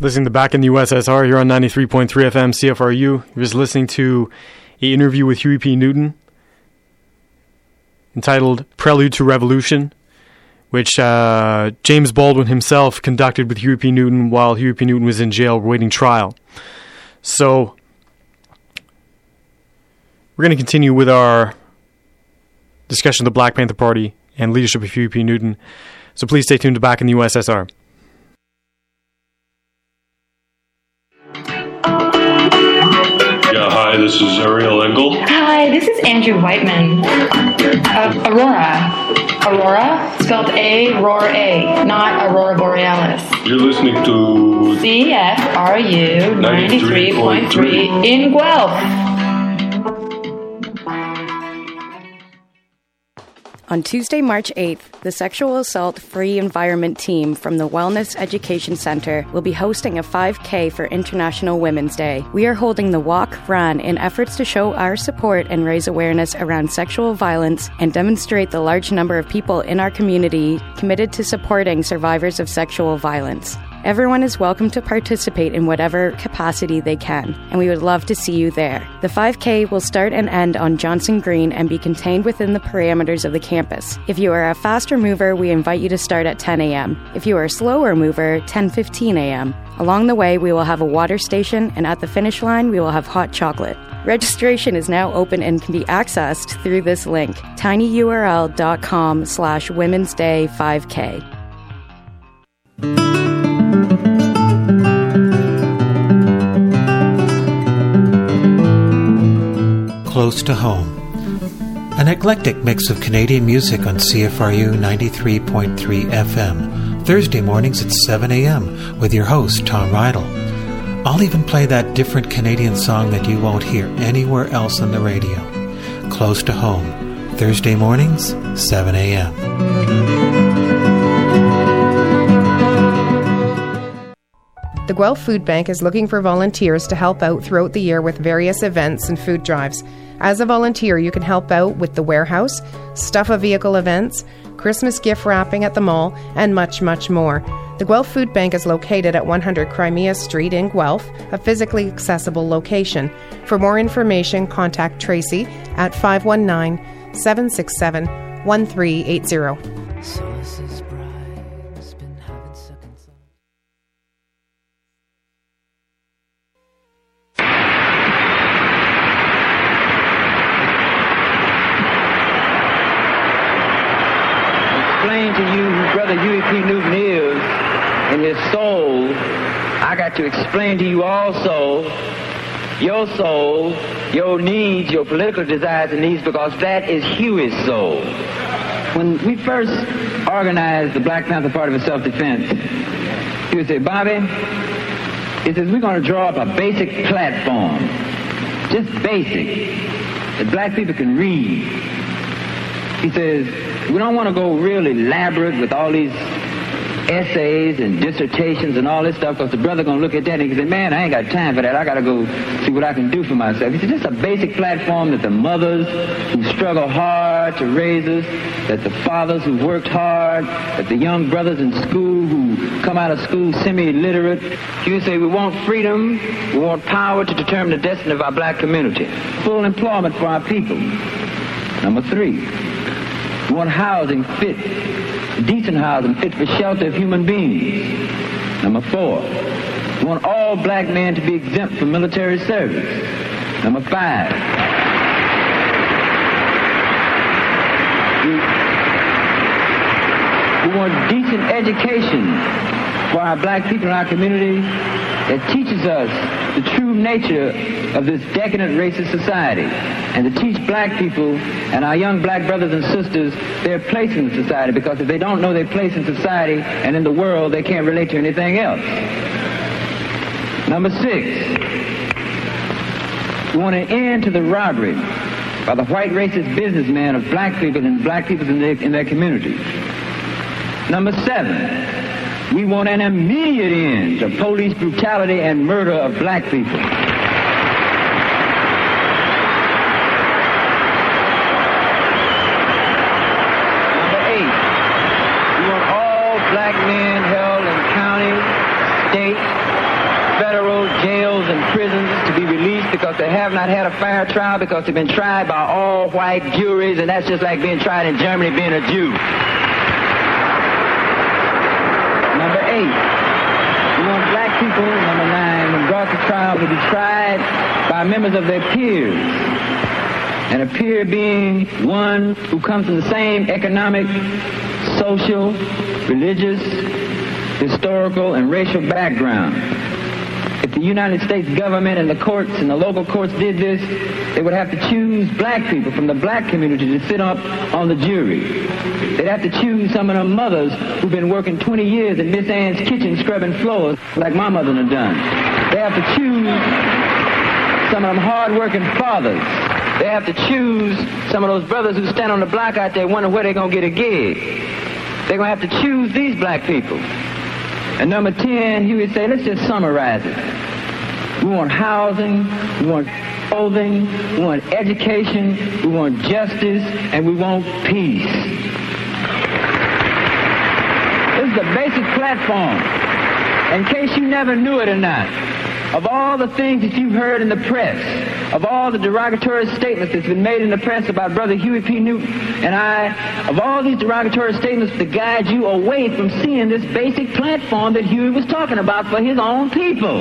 Listening to Back in the USSR here on 93.3 FM CFRU. You're just listening to an interview with Huey P. Newton entitled Prelude to Revolution, which James Baldwin himself conducted with Huey P. Newton while Huey P. Newton was in jail awaiting trial. So, we're going to continue with our discussion of the Black Panther Party and leadership of Huey P. Newton. So please stay tuned to Back in the USSR. Hi, this is Ariel Engel. Hi, this is Andrew Whiteman. Aurora, spelled A-R-O-R-A, not Aurora Borealis. You're listening to CFRU 93.3 in Guelph. On Tuesday, March 8th, the Sexual Assault Free Environment team from the Wellness Education Center will be hosting a 5K for International Women's Day. We are holding the walk-run in efforts to show our support and raise awareness around sexual violence and demonstrate the large number of people in our community committed to supporting survivors of sexual violence. Everyone is welcome to participate in whatever capacity they can, and we would love to see you there. The 5K will start and end on Johnson Green and be contained within the parameters of the campus. If you are a faster mover, we invite you to start at 10 a.m. If you are a slower mover, 10:15 a.m. Along the way, we will have a water station, and at the finish line, we will have hot chocolate. Registration is now open and can be accessed through this link, tinyurl.com/Women's Day 5K. Close to home. An eclectic mix of Canadian music on CFRU 93.3 FM. Thursday mornings at 7 a.m. with your host, Tom Rydell. I'll even play that different Canadian song that you won't hear anywhere else on the radio. Close to home. Thursday mornings, 7 a.m. The Guelph Food Bank is looking for volunteers to help out throughout the year with various events and food drives. As a volunteer, you can help out with the warehouse, stuff a vehicle events, Christmas gift wrapping at the mall, and much, much more. The Guelph Food Bank is located at 100 Crimea Street in Guelph, a physically accessible location. For more information, contact Tracy at 519-767-1380. To you who Brother Huey P. Newton is in his soul, I got to explain to you also your soul, your needs, your political desires and needs, because that is Huey's soul. When we first organized the Black Panther Party for Self-Defense, he would say, Bobby, he says, we're going to draw up a basic platform, just basic, that black people can read. He says, we don't want to go real elaborate with all these essays and dissertations and all this stuff, because the brother going to look at that and he say, man, I ain't got time for that. I got to go see what I can do for myself. He said, just a basic platform that the mothers who struggle hard to raise us, that the fathers who worked hard, that the young brothers in school who come out of school semi-illiterate. You say, we want freedom, we want power to determine the destiny of our black community. Full employment for our people. Number 3. We want housing fit, decent housing fit for shelter of human beings. Number 4, we want all black men to be exempt from military service. Number 5, we want decent education for our black people in our community that teaches us the true nature of this decadent racist society, and to teach black people and our young black brothers and sisters their place in society, because if they don't know their place in society and in the world, they can't relate to anything else. Number 6, we want an end to the robbery by the white racist businessmen of black people and black people in their communities. Number 7, we want an immediate end to police brutality and murder of black people. Number 8, we want all black men held in county, state, because they have not had a fair trial because they've been tried by all white juries, and that's just like being tried in Germany being a Jew. Number 8, we want black people, number 9, when brought to trial, to be tried by members of their peers. And a peer being one who comes from the same economic, social, religious, historical, and racial background. If the United States government and the courts and the local courts did this, they would have to choose black people from the black community to sit up on the jury. They'd have to choose some of them mothers who've been working 20 years in Miss Ann's kitchen scrubbing floors like my mother done. They have to choose some of them hard-working fathers. They have to choose some of those brothers who stand on the block out there wondering where they're going to get a gig. They're going to have to choose these black people. And number 10, he would say, let's just summarize it. We want housing, we want clothing, we want education, we want justice, and we want peace. This is the basic platform. In case you never knew it or not, of all the things that you've heard in the press, of all the derogatory statements that's been made in the press about Brother Huey P. Newton and I, of all these derogatory statements to guide you away from seeing this basic platform that Huey was talking about for his own people.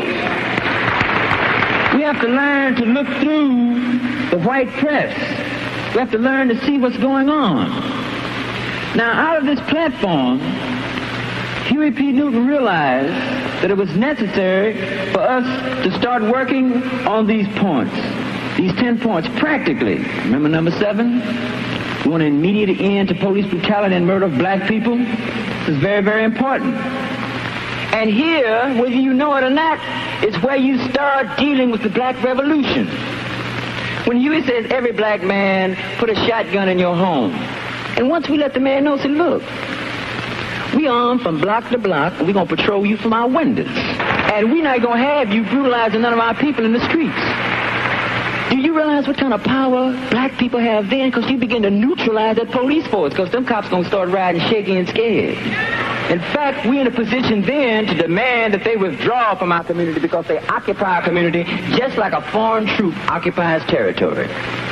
We have to learn to look through the white press. We have to learn to see what's going on. Now, out of this platform, Huey P. Newton realized that it was necessary for us to start working on these points, these 10 points, practically. Remember number 7? We want an immediate end to police brutality and murder of black people. This is very, very important. And here, whether you know it or not, is where you start dealing with the black revolution. When Huey says every black man put a shotgun in your home, and once we let the man know, say, look, we armed from block to block, and we're going to patrol you from our windows. And we're not going to have you brutalizing none of our people in the streets. Do you realize what kind of power black people have then? Because you begin to neutralize that police force, because them cops going to start riding shaky and scared. In fact, we're in a position then to demand that they withdraw from our community because they occupy our community just like a foreign troop occupies territory.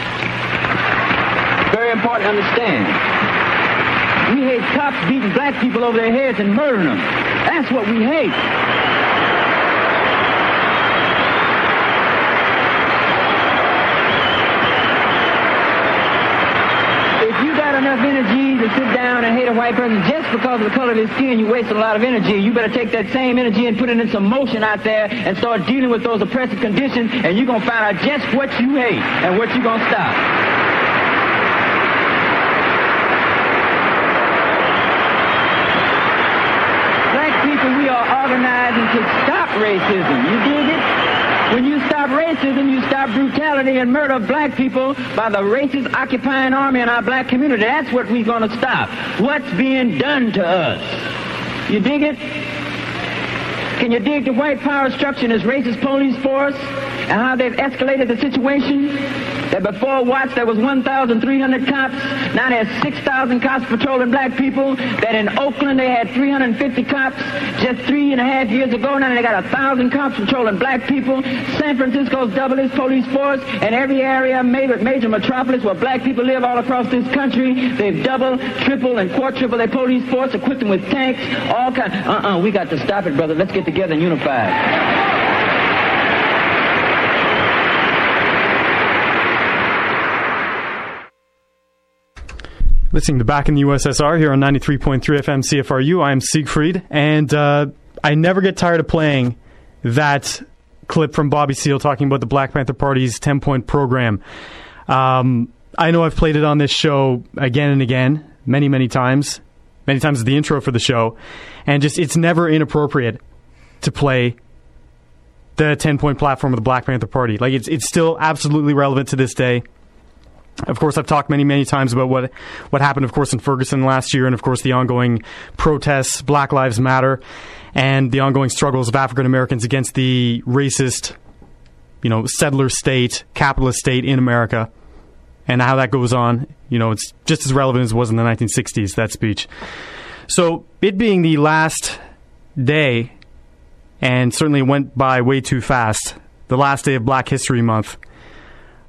Very important to understand. We hate cops beating black people over their heads and murdering them. That's what we hate. If you got enough energy to sit down and hate a white person just because of the color of his skin, you waste a lot of energy. You better take that same energy and put it in some motion out there and start dealing with those oppressive conditions, and you're going to find out just what you hate and what you're going to stop. We are organizing to stop racism. You dig it? When you stop racism, you stop brutality and murder of black people by the racist occupying army in our black community. That's what we're going to stop. What's being done to us? You dig it? Can you dig the white power structure in this racist police force and how they've escalated the situation? That before Watts there was 1,300 cops, now there's 6,000 cops patrolling black people. That in Oakland they had 350 cops just 3.5 years ago. Now they got 1,000 cops patrolling black people. San Francisco's doubled its police force, and every area, major metropolis where black people live all across this country, they've doubled, tripled, and quadrupled their police force, equipped them with tanks, all kinds. We got to stop it, brother. Let's get together and unify. Listening to Back in the USSR here on 93.3 FM CFRU. I'm Siegfried, and I never get tired of playing that clip from Bobby Seale talking about the Black Panther Party's 10-point program. I know I've played it on this show again and again, many times as the intro for the show, and just it's never inappropriate to play the 10-point platform of the Black Panther Party. Like it's still absolutely relevant to this day. Of course, I've talked many times about what happened, of course, in Ferguson last year, and of course the ongoing protests, Black Lives Matter, and the ongoing struggles of African Americans against the racist, settler state, capitalist state in America, and how that goes on. It's just as relevant as it was in the 1960s, that speech. So, it being the last day, and certainly went by way too fast, the last day of Black History Month,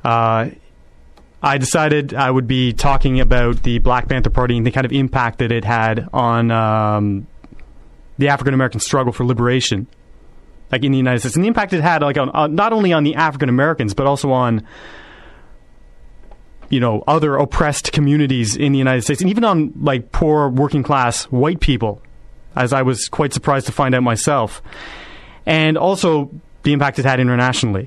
I decided I would be talking about the Black Panther Party and the kind of impact that it had on the African American struggle for liberation, like in the United States, and the impact it had, like on not only on the African Americans but also on other oppressed communities in the United States, and even on like poor working class white people, as I was quite surprised to find out myself, and also the impact it had internationally.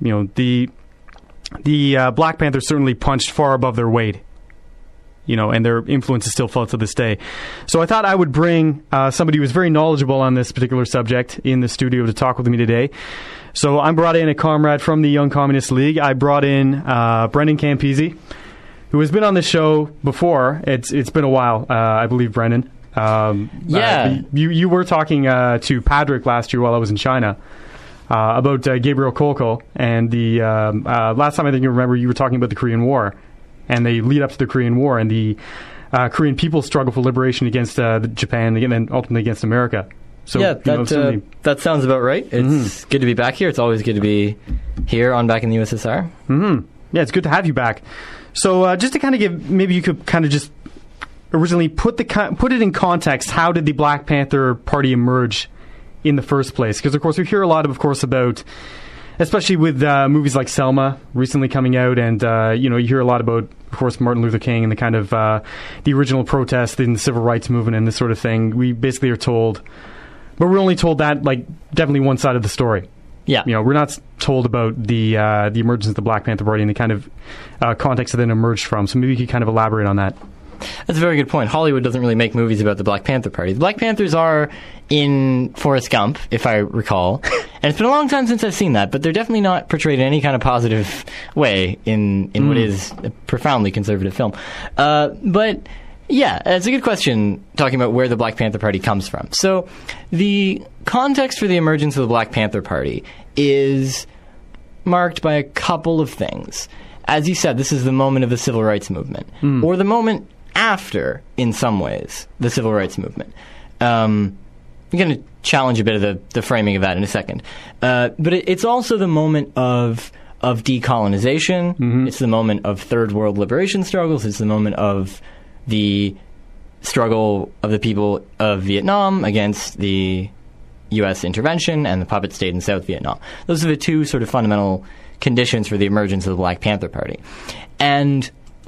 The Black Panthers certainly punched far above their weight, and their influence is still felt to this day. So I thought I would bring somebody who is very knowledgeable on this particular subject in the studio to talk with me today. So I brought in a comrade from the Young Communist League. I brought in Brendan Campisi, who has been on the show before. It's been a while, I believe, Brendan. You were talking to Patrick last year while I was in China. About Gabriel Kolko, and the last time I think you remember you were talking about the Korean War and the lead up to the Korean War and the Korean people's struggle for liberation against Japan and then ultimately against America. So that sounds about right. It's good to be back here. It's always good to be here on Back in the USSR. Mm-hmm. Yeah, it's good to have you back. So just to kind of maybe you could kind of just originally put it in context. How did the Black Panther Party emerge in the first place? Because of course we hear a lot about, especially with movies like Selma recently coming out, and you hear a lot about, of course, Martin Luther King and the kind of the original protest in the civil rights movement and this sort of thing. We basically are told, but we're only told that like definitely one side of the story. Yeah, we're not told about the emergence of the Black Panther Party and the kind of context that it emerged from. So maybe you could kind of elaborate on that. That's a very good point. Hollywood doesn't really make movies about the Black Panther Party. The Black Panthers are in Forrest Gump, if I recall. And it's been a long time since I've seen that, but they're definitely not portrayed in any kind of positive way in what is a profoundly conservative film. But yeah, it's a good question talking about where the Black Panther Party comes from. So the context for the emergence of the Black Panther Party is marked by a couple of things. As you said, this is the moment of the civil rights movement, or the moment after, in some ways, the civil rights movement. I'm going to challenge a bit of the framing of that in a second. But it's also the moment of decolonization. Mm-hmm. It's the moment of third world liberation struggles. It's the moment of the struggle of the people of Vietnam against the U.S. intervention and the puppet state in South Vietnam. Those are the two sort of fundamental conditions for the emergence of the Black Panther Party. And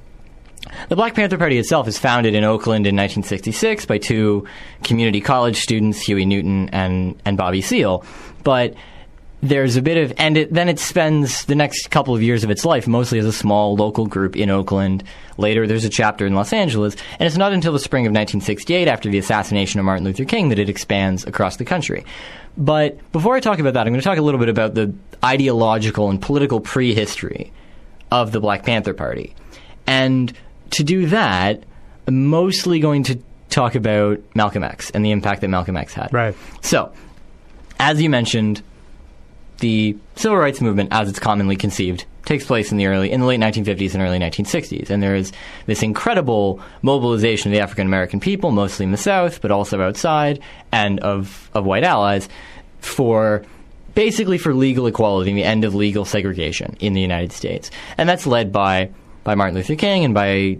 the Black Panther Party itself is founded in Oakland in 1966 by two community college students, Huey Newton and Bobby Seale. But there's a bit of... then it spends the next couple of years of its life mostly as a small local group in Oakland. Later, there's a chapter in Los Angeles. And it's not until the spring of 1968, after the assassination of Martin Luther King, that it expands across the country. But before I talk about that, I'm going to talk a little bit about the ideological and political prehistory of the Black Panther Party. And to do that, I'm mostly going to talk about Malcolm X and the impact that Malcolm X had. Right. So, as you mentioned, the civil rights movement, as it's commonly conceived, takes place in the late 1950s and early 1960s. And there is this incredible mobilization of the African American people, mostly in the South, but also outside, and of white allies, basically for legal equality and the end of legal segregation in the United States. And that's led by Martin Luther King and by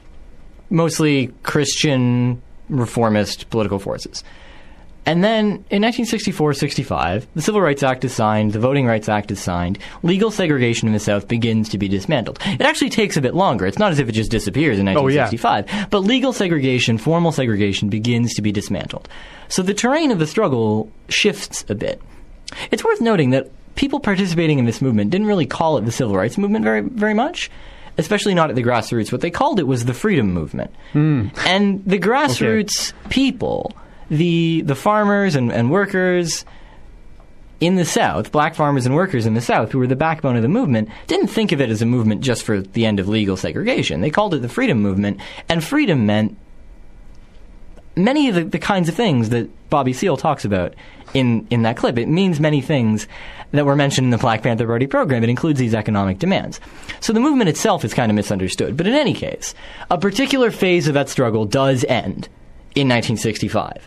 mostly Christian reformist political forces. And then in 1964-65, the Civil Rights Act is signed, the Voting Rights Act is signed, legal segregation in the South begins to be dismantled. It actually takes a bit longer. It's not as if it just disappears in 1965. But legal segregation, formal segregation, begins to be dismantled. So the terrain of the struggle shifts a bit. It's worth noting that people participating in this movement didn't really call it the Civil Rights Movement very, very much, especially not at the grassroots. What they called it was the Freedom Movement. And the grassroots people... The farmers and workers in the South, black farmers and workers in the South, who were the backbone of the movement, didn't think of it as a movement just for the end of legal segregation. They called it the Freedom Movement, and freedom meant many of the kinds of things that Bobby Seale talks about in that clip. It means many things that were mentioned in the Black Panther Party program. It includes these economic demands. So the movement itself is kind of misunderstood. But in any case, a particular phase of that struggle does end in 1965.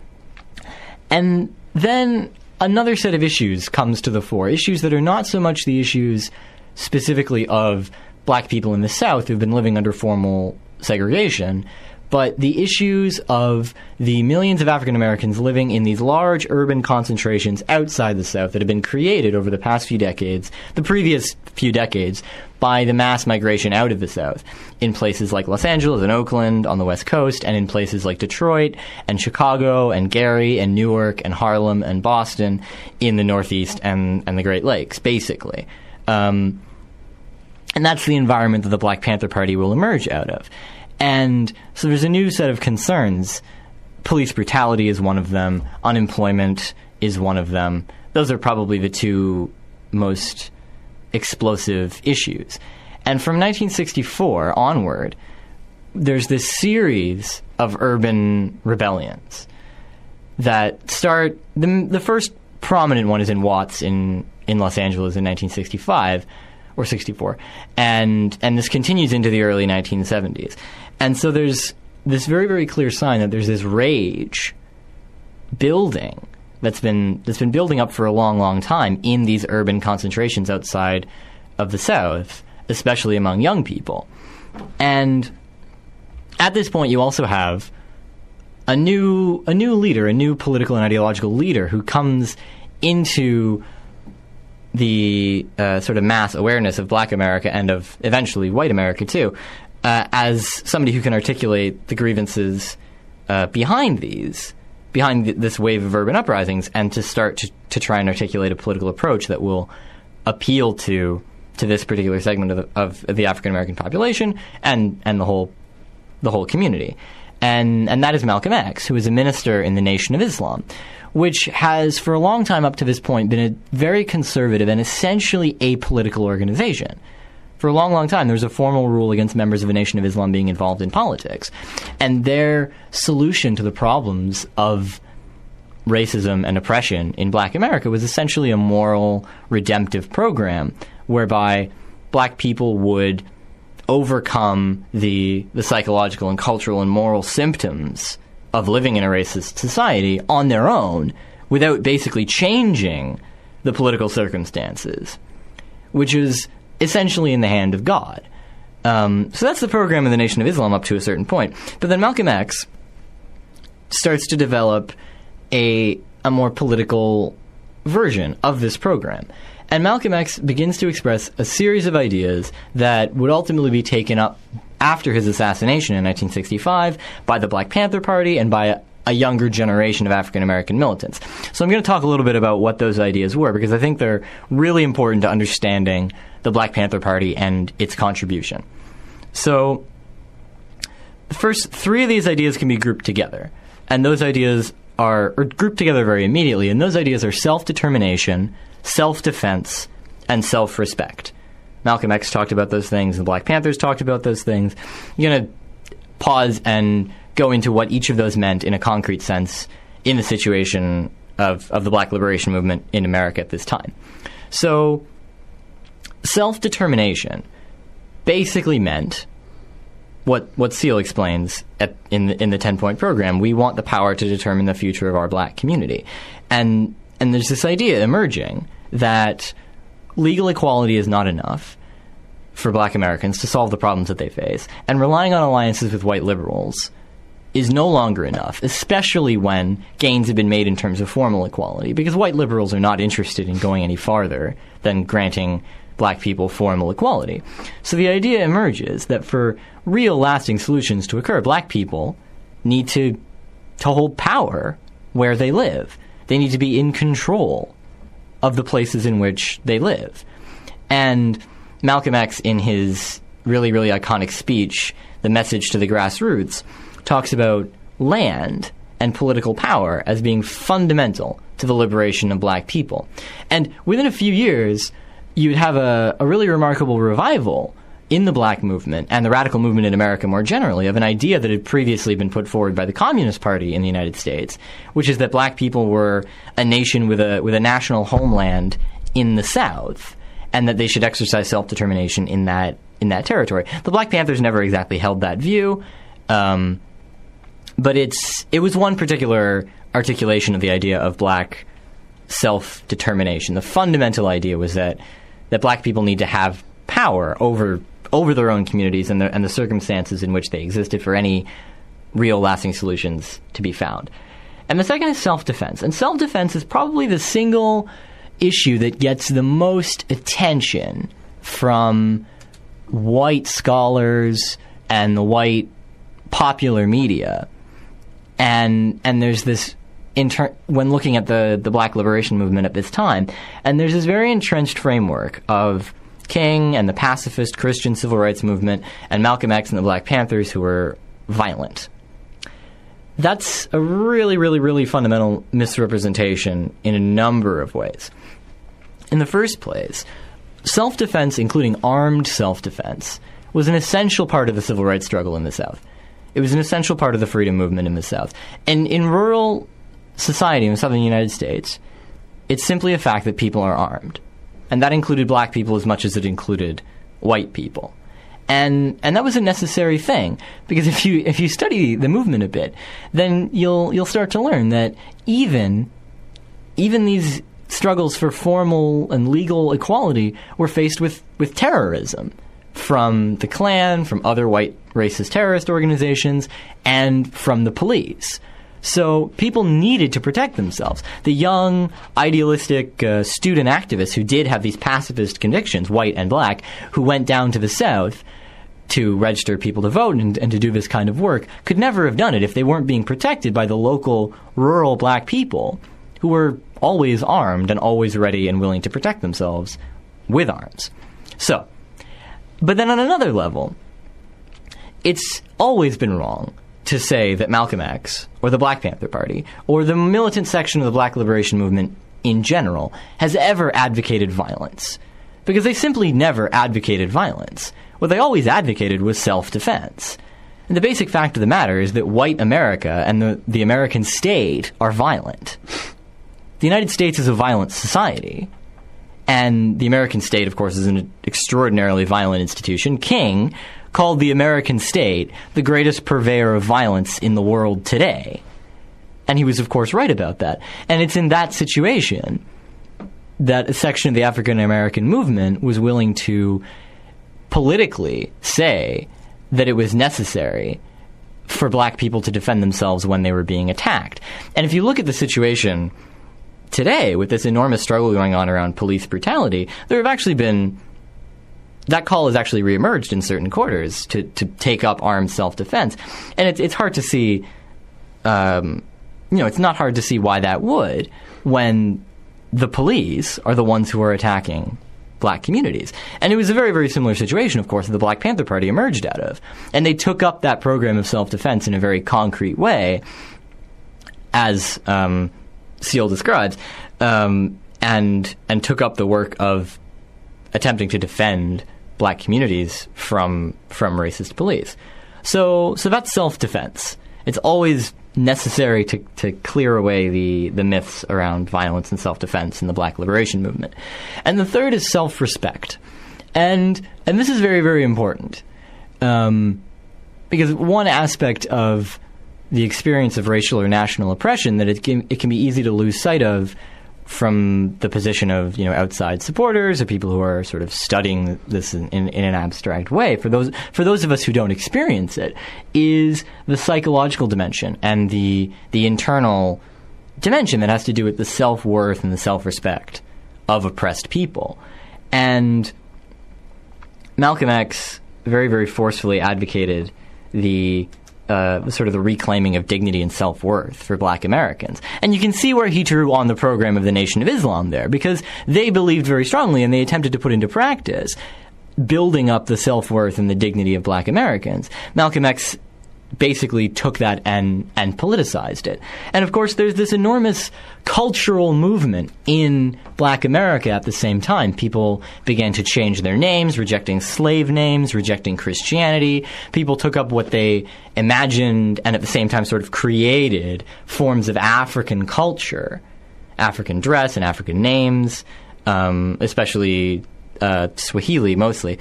And then another set of issues comes to the fore, issues that are not so much the issues specifically of black people in the South who've been living under formal segregation, but the issues of the millions of African Americans living in these large urban concentrations outside the South that have been created over the past few decades, the previous few decades, by the mass migration out of the South in places like Los Angeles and Oakland on the West Coast, and in places like Detroit and Chicago and Gary and Newark and Harlem and Boston in the Northeast and the Great Lakes, basically. And that's the environment that the Black Panther Party will emerge out of. And so there's a new set of concerns. Police brutality is one of them. Unemployment is one of them. Those are probably the two most explosive issues. And from 1964 onward, there's this series of urban rebellions that start. The first prominent one is in Watts in Los Angeles in 1965 or 64, and this continues into the early 1970s. And so there's this very, very clear sign that there's this rage building that's been building up for a long, long time in these urban concentrations outside of the South, especially among young people. And at this point, you also have a new leader, a new political and ideological leader who comes into the sort of mass awareness of Black America and of eventually white America too, as somebody who can articulate the grievances behind this wave of urban uprisings, and to start to try and articulate a political approach that will appeal to this particular segment of the African American population and the whole community. And that is Malcolm X, who is a minister in the Nation of Islam, which has for a long time up to this point been a very conservative and essentially apolitical organization. For a long, long time, there was a formal rule against members of the Nation of Islam being involved in politics. And their solution to the problems of racism and oppression in Black America was essentially a moral, redemptive program whereby Black people would overcome the psychological and cultural and moral symptoms of living in a racist society on their own without basically changing the political circumstances, which is essentially in the hand of God. So that's the program of the Nation of Islam up to a certain point. But then Malcolm X starts to develop a more political version of this program. And Malcolm X begins to express a series of ideas that would ultimately be taken up after his assassination in 1965 by the Black Panther Party and by a younger generation of African American militants. So I'm going to talk a little bit about what those ideas were, because I think they're really important to understanding the Black Panther Party and its contribution. So the first three of these ideas can be grouped together, and those ideas are grouped together very immediately, and those ideas are self-determination, self-defense, and self-respect. Malcolm X talked about those things, and the Black Panthers talked about those things. I'm going to pause and go into what each of those meant in a concrete sense in the situation of the Black liberation movement in America at this time. So self-determination basically meant what Seal explains in the 10-point program. We want the power to determine the future of our Black community. And there's this idea emerging that legal equality is not enough for Black Americans to solve the problems that they face, and relying on alliances with white liberals is no longer enough, especially when gains have been made in terms of formal equality, because white liberals are not interested in going any farther than granting Black people formal equality. So the idea emerges that for real lasting solutions to occur, Black people need to hold power where they live. They need to be in control of the places in which they live. And Malcolm X, in his really, really iconic speech, The Message to the Grassroots, talks about land and political power as being fundamental to the liberation of Black people. And within a few years, you'd have a really remarkable revival in the Black movement and the radical movement in America more generally of an idea that had previously been put forward by the Communist Party in the United States, which is that Black people were a nation with a national homeland in the South, and that they should exercise self-determination in that territory. The Black Panthers never exactly held that view, but it was one particular articulation of the idea of Black self-determination. The fundamental idea was that that black people need to have power over their own communities and the circumstances in which they existed for any real lasting solutions to be found. And the second is self-defense. And self-defense is probably the single issue that gets the most attention from white scholars and the white popular media. And there's this, when looking at the black liberation movement at this time, and there's this very entrenched framework of King and the pacifist Christian civil rights movement and Malcolm X and the Black Panthers who were violent. That's a really, really, really fundamental misrepresentation in a number of ways. In the first place, self-defense, including armed self-defense, was an essential part of the civil rights struggle in the South. It was an essential part of the freedom movement in the South. And in rural society in the southern United States, it's simply a fact that people are armed. And that included black people as much as it included white people. And that was a necessary thing, because if you study the movement a bit, then you'll start to learn that even these struggles for formal and legal equality were faced with terrorism from the Klan, from other white racist terrorist organizations, and from the police. So people needed to protect themselves. The young, idealistic student activists who did have these pacifist convictions, white and black, who went down to the South to register people to vote and to do this kind of work, could never have done it if they weren't being protected by the local rural black people who were always armed and always ready and willing to protect themselves with arms. So, but then on another level, it's always been wrong to say that Malcolm X or the Black Panther Party or the militant section of the Black Liberation Movement in general has ever advocated violence, because they simply never advocated violence. What they always advocated was self-defense. And the basic fact of the matter is that white America and the American state are violent. The United States is a violent society, and the American state, of course, is an extraordinarily violent institution. King called the American state the greatest purveyor of violence in the world today. And he was, of course, right about that. And it's in that situation that a section of the African American movement was willing to politically say that it was necessary for black people to defend themselves when they were being attacked. And if you look at the situation today, with this enormous struggle going on around police brutality, there have actually been... that call has actually reemerged in certain quarters to take up armed self-defense. And it's hard to see, it's not hard to see why that would, when the police are the ones who are attacking black communities. And it was a very, very similar situation, of course, that the Black Panther Party emerged out of. And they took up that program of self-defense in a very concrete way, as Seal describes, and took up the work of attempting to defend black communities from racist police. So that's self-defense. It's always necessary to clear away the myths around violence and self-defense in the black liberation movement. And the third is self-respect. And this is very, very important. Because one aspect of the experience of racial or national oppression that it can be easy to lose sight of from the position of outside supporters or people who are sort of studying this in an abstract way, for those of us who don't experience it, is the psychological dimension and the internal dimension that has to do with the self-worth and the self-respect of oppressed people. And Malcolm X very, very forcefully advocated the sort of the reclaiming of dignity and self-worth for black Americans. And you can see where he drew on the program of the Nation of Islam there, because they believed very strongly and they attempted to put into practice building up the self-worth and the dignity of black Americans. Malcolm X basically took that and politicized it. And of course, there's this enormous cultural movement in black America at the same time. People began to change their names, rejecting slave names, rejecting Christianity. People took up what they imagined and at the same time sort of created forms of African culture, African dress and African names, especially Swahili mostly.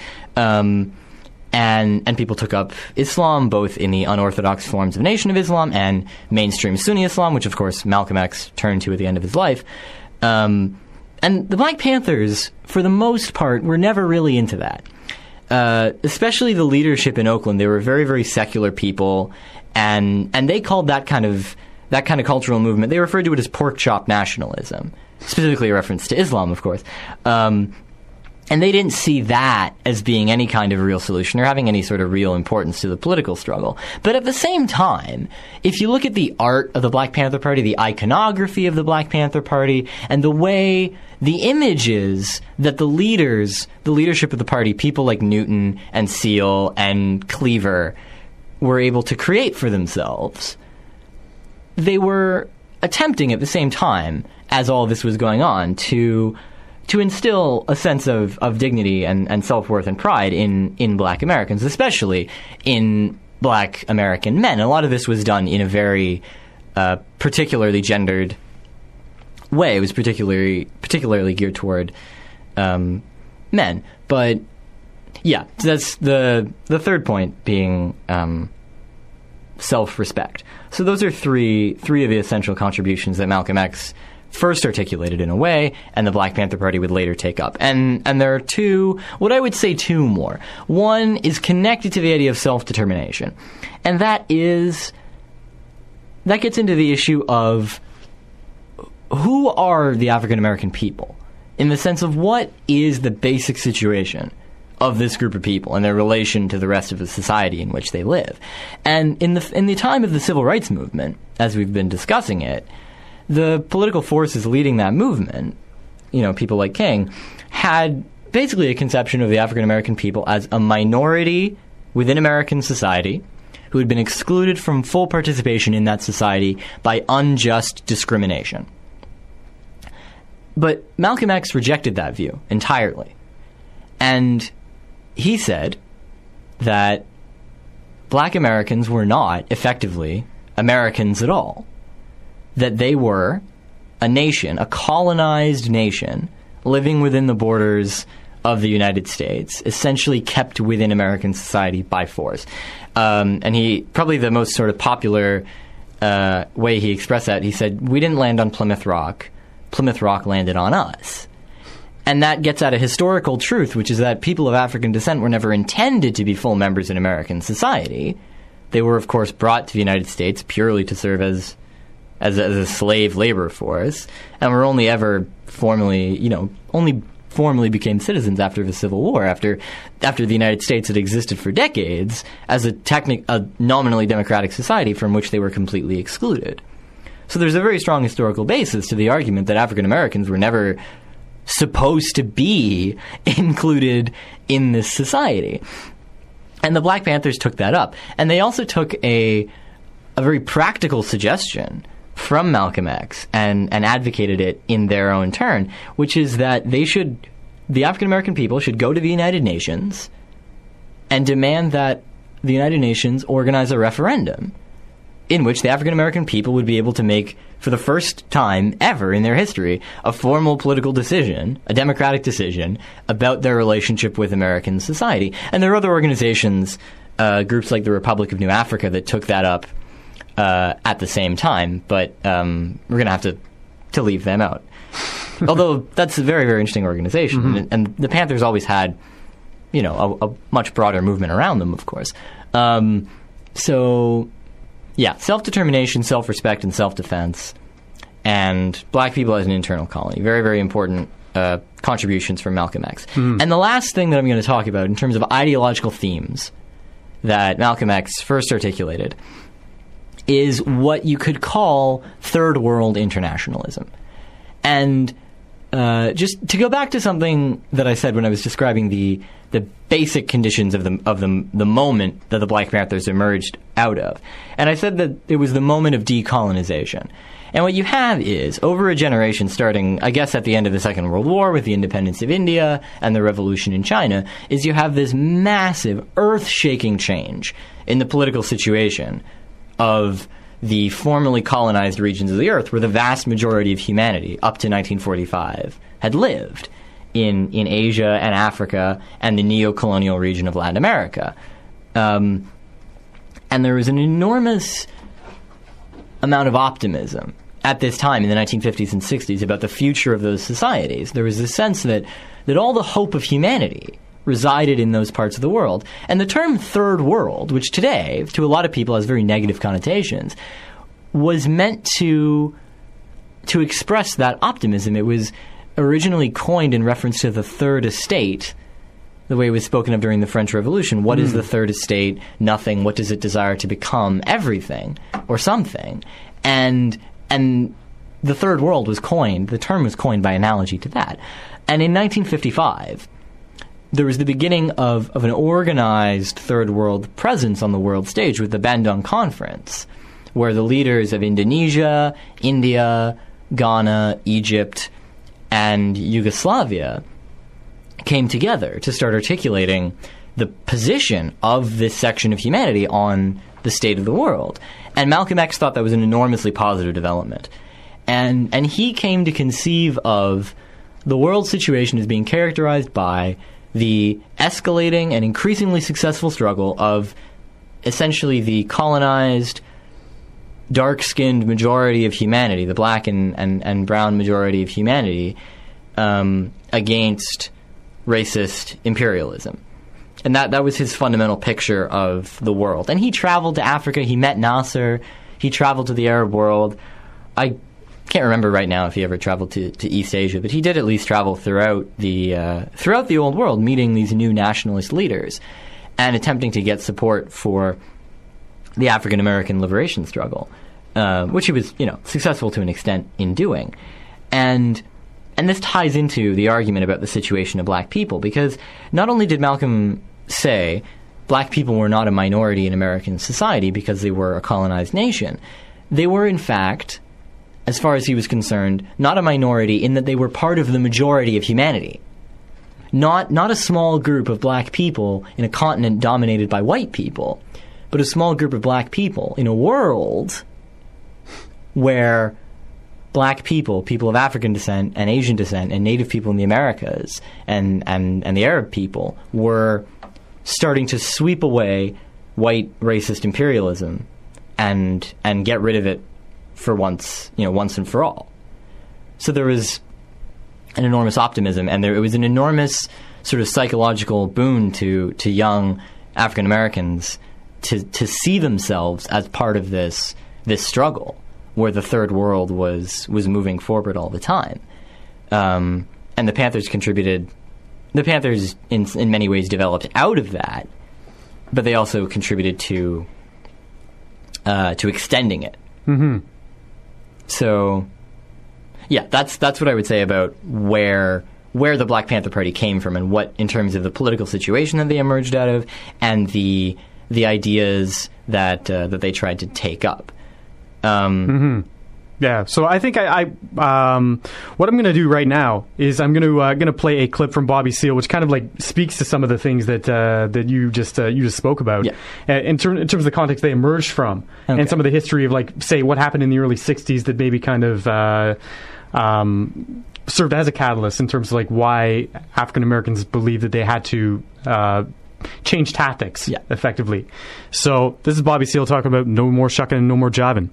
And people took up Islam, both in the unorthodox forms of Nation of Islam and mainstream Sunni Islam, which, of course, Malcolm X turned to at the end of his life. And And the Black Panthers, for the most part, were never really into that. Especially the leadership in Oakland. They were very, very secular people, and they called that kind of cultural movement, they referred to it as pork chop nationalism, specifically a reference to Islam, of course. And they didn't see that as being any kind of real solution or having any sort of real importance to the political struggle. But at the same time, if you look at the art of the Black Panther Party, the iconography of the Black Panther Party, and the way the images that the leadership of the party, people like Newton and Seal and Cleaver, were able to create for themselves, they were attempting at the same time as all this was going on to instill a sense of dignity and self-worth and pride in Black Americans, especially in Black American men. A lot of this was done in a very particularly gendered way. It was particularly geared toward men. But yeah, that's the third point being self-respect. So those are three of the essential contributions that Malcolm X first articulated in a way, and the Black Panther Party would later take up. And there are two more. One is connected to the idea of self-determination. And that gets into the issue of who are the African American people, in the sense of what is the basic situation of this group of people and their relation to the rest of the society in which they live. And in the time of the Civil Rights Movement, as we've been discussing it, the political forces leading that movement, people like King, had basically a conception of the African American people as a minority within American society who had been excluded from full participation in that society by unjust discrimination. But Malcolm X rejected that view entirely. And he said that Black Americans were not effectively Americans at all. That they were a nation, a colonized nation, living within the borders of the United States, essentially kept within American society by force. And he, probably the most sort of popular way he expressed that, he said, "We didn't land on Plymouth Rock. Plymouth Rock landed on us." And that gets at a historical truth, which is that people of African descent were never intended to be full members in American society. They were, of course, brought to the United States purely to serve as a slave labor force, and were only ever formally became citizens after the Civil War, after the United States had existed for decades as a nominally democratic society from which they were completely excluded. So there's a very strong historical basis to the argument that African Americans were never supposed to be included in this society. And the Black Panthers took that up. And they also took a very practical suggestion from Malcolm X and advocated it in their own turn, which is that the African American people should go to the United Nations and demand that the United Nations organize a referendum in which the African American people would be able to make, for the first time ever in their history, a formal political decision, a democratic decision, about their relationship with American society. And there are other organizations, groups like the Republic of New Africa, that took that up at the same time, but we're going to have to leave them out. Although that's a very, very interesting organization, mm-hmm. and the Panthers always had, a much broader movement around them, of course. So, yeah, self-determination, self-respect, and self-defense, and Black people as an internal colony. Very, very important contributions from Malcolm X. Mm. And the last thing that I'm going to talk about in terms of ideological themes that Malcolm X first articulated is what you could call third world internationalism. And just to go back to something that I said when I was describing the basic conditions of the moment that the Black Panthers emerged out of. And I said that it was the moment of decolonization. And what you have is, over a generation starting, I guess, at the end of the Second World War with the independence of India and the revolution in China, is you have this massive, earth-shaking change in the political situation of the formerly colonized regions of the earth where the vast majority of humanity, up to 1945, had lived in Asia and Africa and the neo-colonial region of Latin America. And there was an enormous amount of optimism at this time in the 1950s and 60s about the future of those societies. There was this sense that all the hope of humanity resided in those parts of the world. And the term third world, which today, to a lot of people, has very negative connotations, was meant to express that optimism. It was originally coined in reference to the third estate, the way it was spoken of during the French Revolution. What is the third estate? Nothing. What does it desire to become? Everything, or something. And the third world was coined, the term was coined by analogy to that. And in 1955, there was the beginning of an organized third world presence on the world stage with the Bandung Conference, where the leaders of Indonesia, India, Ghana, Egypt, and Yugoslavia came together to start articulating the position of this section of humanity on the state of the world. And Malcolm X thought that was an enormously positive development. And he came to conceive of the world situation as being characterized by the escalating and increasingly successful struggle of essentially the colonized, dark-skinned majority of humanity, the black and brown majority of humanity, against racist imperialism. And that was his fundamental picture of the world. And he traveled to Africa. He met Nasser. He traveled to the Arab world. I can't remember right now if he ever traveled to East Asia, but he did at least travel throughout the old world, meeting these new nationalist leaders and attempting to get support for the African American liberation struggle, which he was, successful to an extent in doing. And this ties into the argument about the situation of black people, because not only did Malcolm say black people were not a minority in American society because they were a colonized nation, they were, in fact, as far as he was concerned, not a minority in that they were part of the majority of humanity. Not a small group of black people in a continent dominated by white people, but a small group of black people in a world where black people, people of African descent and Asian descent, and Native people in the Americas and the Arab people were starting to sweep away white racist imperialism and get rid of it for once and for all. So there was an enormous optimism, and it was an enormous sort of psychological boon to young African Americans to see themselves as part of this struggle, where the third world was moving forward all the time. And the Panthers contributed. The Panthers, in many ways, developed out of that, but they also contributed to extending it. Mm-hmm. So, yeah, that's what I would say about where the Black Panther Party came from, and what, in terms of the political situation that they emerged out of, and the ideas that they tried to take up. Mm-hmm. Yeah, so I think I what I'm going to do right now is I'm going to play a clip from Bobby Seale, which kind of like speaks to some of the things that you just spoke about, in terms of the context they emerged from, and some of the history of, like, say, what happened in the early '60s that maybe kind of served as a catalyst in terms of, like, why African Americans believed that they had to change tactics effectively. So this is Bobby Seale talking about no more shucking and no more jiving.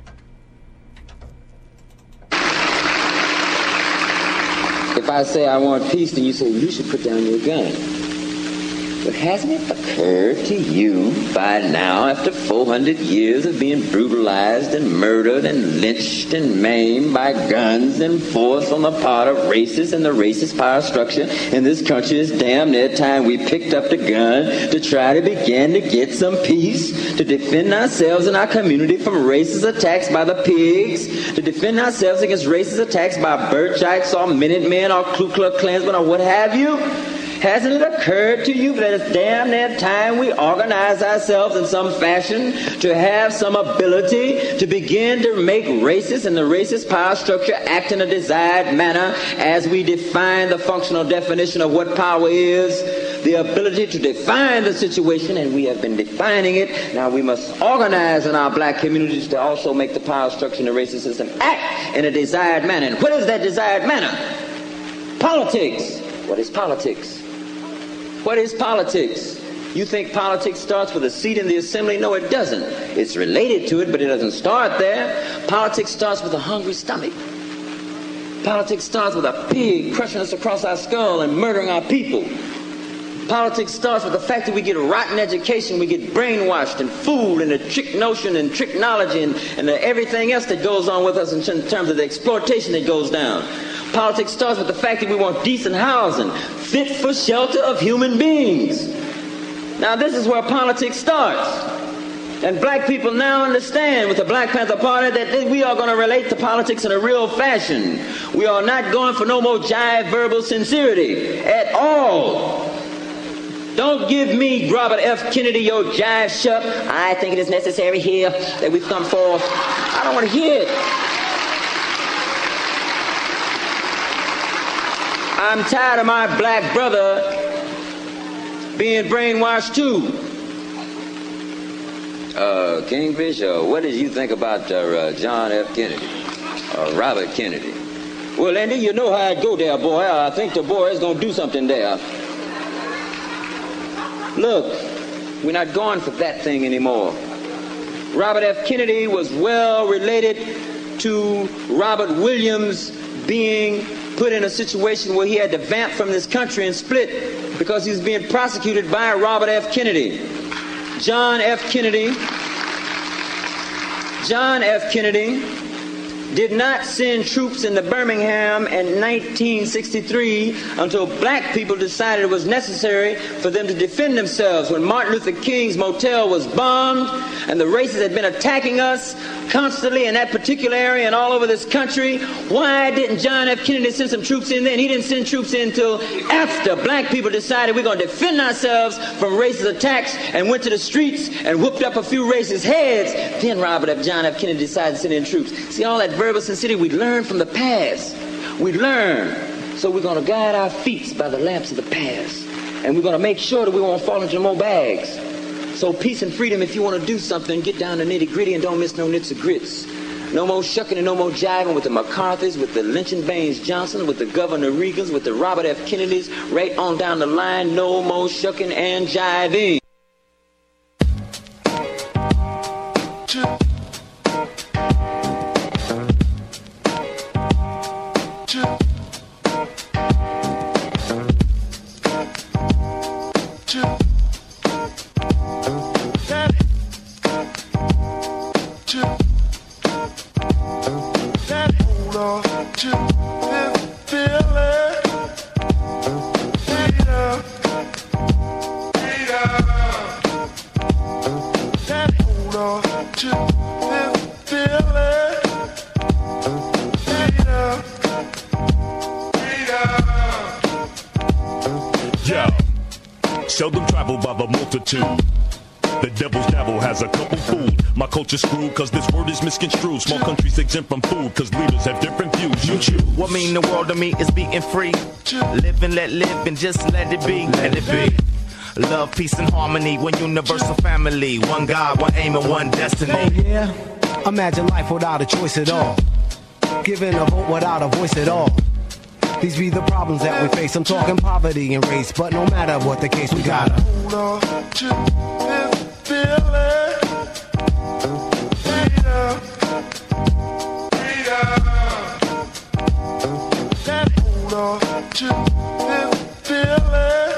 If I say I want peace, then you say, well, you should put down your gun. But hasn't it occurred to you by now, after 400 years of being brutalized and murdered and lynched and maimed by guns and force on the part of racists and the racist power structure in this country, it's damn near time we picked up the gun to try to begin to get some peace, to defend ourselves and our community from racist attacks by the pigs, to defend ourselves against racist attacks by Birchites or Minutemen or Ku Klux Klansmen or what have you? Hasn't it occurred to you that it's damn near time we organize ourselves in some fashion to have some ability to begin to make racists and the racist power structure act in a desired manner as we define the functional definition of what power is? The ability to define the situation, and we have been defining it. Now we must organize in our black communities to also make the power structure and the racist system act in a desired manner. And what is that desired manner? Politics. What is politics? What is politics? You think politics starts with a seat in the assembly? No, it doesn't. It's related to it, but it doesn't start there. Politics starts with a hungry stomach. Politics starts with a pig crushing us across our skull and murdering our people. Politics starts with the fact that we get a rotten education, we get brainwashed and fooled and the trick notion and tricknology and everything else that goes on with us in terms of the exploitation that goes down. Politics starts with the fact that we want decent housing, fit for shelter of human beings. Now this is where politics starts. And black people now understand with the Black Panther Party that we are going to relate to politics in a real fashion. We are not going for no more jive verbal sincerity at all. Don't give me, Robert F. Kennedy, your jive shut. I think it is necessary here that we come forth. I don't want to hear it. I'm tired of my black brother being brainwashed too. Kingfisher, what did you think about John F. Kennedy? Robert Kennedy? Well, Andy, you know how it go there, boy. I think the boy is going to do something there. Look, we're not going for that thing anymore. Robert F. Kennedy was well related to Robert Williams being put in a situation where he had to vamp from this country and split because he was being prosecuted by Robert F. Kennedy. John F. Kennedy did not send troops into Birmingham in 1963 until black people decided it was necessary for them to defend themselves. When Martin Luther King's motel was bombed and the racists had been attacking us constantly in that particular area and all over this country, why didn't John F. Kennedy send some troops in then? He didn't send troops in until after black people decided we're going to defend ourselves from racist attacks and went to the streets and whooped up a few racist heads. Then John F. Kennedy decided to send in troops. See, all that verbal sincerity we learned from the past. We learn. So we're going to guide our feet by the lamps of the past. And we're going to make sure that we won't fall into more bags. So peace and freedom, if you want to do something, get down to nitty gritty and don't miss no nits or grits. No more shucking and no more jiving with the McCarthys, with the Lynch and Baines Johnson, with the Governor Reagans, with the Robert F. Kennedys, right on down the line. No more shucking and jiving. Seldom traveled by the multitude. The devil's devil has a couple food. My culture's screwed cause this word is misconstrued. Small countries exempt from food cause leaders have different views. You choose. What mean the world to me is being free. Live and let live and just let it be. Let it be. Love, peace, and harmony. One universal family. One God, one aim, and one destiny. Oh yeah? Imagine life without a choice at all. Giving a vote without a voice at all. These be the problems that we face. I'm talking poverty and race, but no matter what the case, we gotta hold on to this feeling. Freedom, freedom. Hold on to this feeling.